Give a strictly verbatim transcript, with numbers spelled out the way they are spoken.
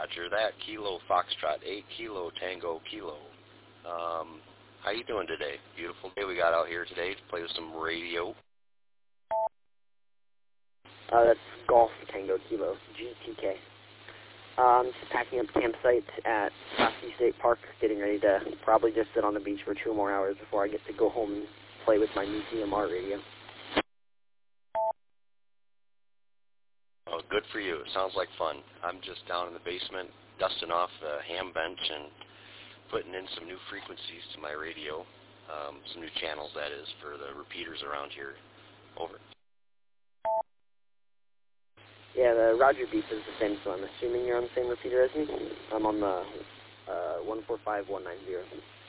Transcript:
Roger that. Kilo Foxtrot, eight Kilo Tango Kilo. Um, how you doing today? Beautiful day we got out here today to play with some radio. Uh, that's Golf Tango Kilo, G T K. Um, just packing up the campsite at Frosty State Park, getting ready to probably just sit on the beach for two more hours before I get to go home and play with my new C M R radio. Oh, good for you. It sounds like fun. I'm just down in the basement dusting off the ham bench and putting in some new frequencies to my radio, um, some new channels, that is, for the repeaters around here. Over. Yeah, the Roger beep is the same, so I'm assuming you're on the same repeater as me. I'm on the uh, one four five one nine zero.